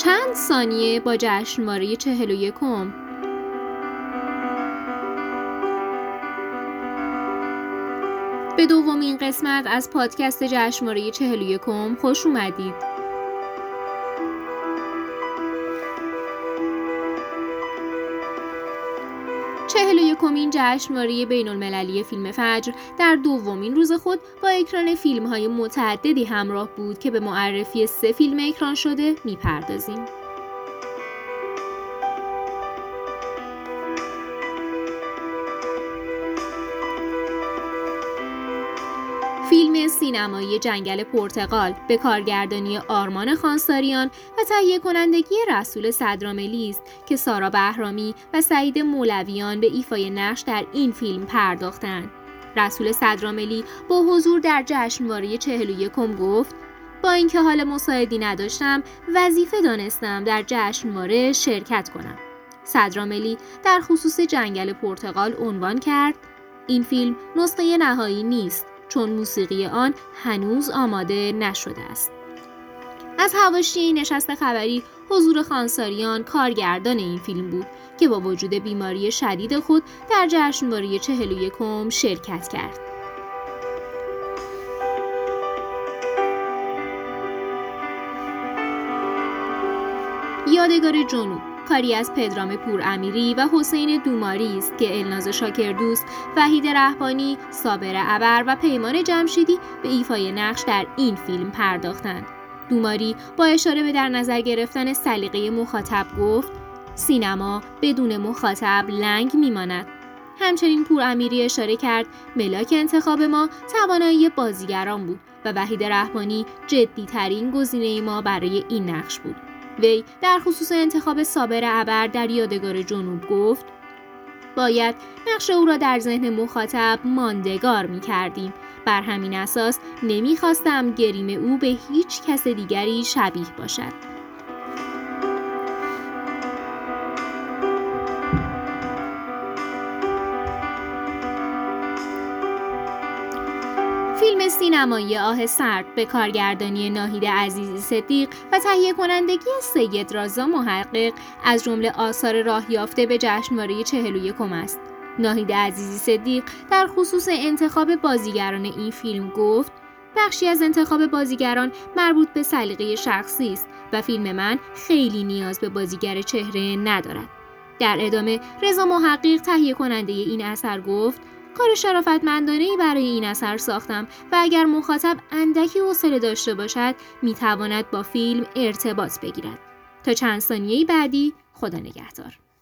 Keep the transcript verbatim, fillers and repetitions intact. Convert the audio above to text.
چند ثانیه با جشنواره چهل و یکم. به دومین قسمت از پادکست جشنواره چهل و یکم خوش اومدید. چهل و یکمین جشنواره بین المللی فیلم فجر در دومین روز خود با اکران فیلم‌های متعددی همراه بود که به معرفی سه فیلم اکران شده می‌پردازیم. فیلم سینمایی جنگل پرتقال به کارگردانی آرمان خانساریان و تهیه کنندگی رسول صدراملی است که سارا بهرامی و سعید مولویان به ایفای نقش در این فیلم پرداختند. رسول صدراملی با حضور در جشنواره چهل و یکم گفت: با اینکه حال مساعدی نداشتم، وظیفه دانستم در جشنواره شرکت کنم. صدراملی در خصوص جنگل پرتقال عنوان کرد: این فیلم نسخه نهایی نیست، چون موسیقی آن هنوز آماده نشده است. از حواشی نشست خبری حضور خانساریان کارگردان این فیلم بود که با وجود بیماری شدید خود در جشنواره چهل و یکم شرکت کرد. یادگار جنوب کاری از پدرام پورامیری و حسین دوماری است که الناز شاکردوست، وحید رهبانی، صابر ابر و پیمان جمشیدی به ایفای نقش در این فیلم پرداختند. دوماری با اشاره به در نظر گرفتن سلیقه مخاطب گفت: سینما بدون مخاطب لنگ میماند. همچنین پورامیری اشاره کرد ملاک انتخاب ما توانایی بازیگران بود و وحید رهبانی جدی ترین گزینه ما برای این نقش بود. وی در خصوص انتخاب صابر ابر در یادگار جنوب گفت: باید نقش او را در ذهن مخاطب ماندگار می کردیم. بر همین اساس نمی خواستم گریم او به هیچ کس دیگری شبیه باشد. فیلم سینمایی آه سرد به کارگردانی ناهید عزیزی صدیق و تهیه کنندگی سید رضا محقق از جمله آثار راه یافته به جشنواره چهل و یکم است. ناهید عزیزی صدیق در خصوص انتخاب بازیگران این فیلم گفت: بخشی از انتخاب بازیگران مربوط به سلیقه شخصی است و فیلم من خیلی نیاز به بازیگر چهره ندارد. در ادامه رضا محقق تهیه کننده این اثر گفت: کار شرافتمندانه‌ای برای این اثر ساختم و اگر مخاطب اندکی حوصله داشته باشد میتواند با فیلم ارتباط بگیرد. تا چند ثانیه بعدی، خدا نگهدار.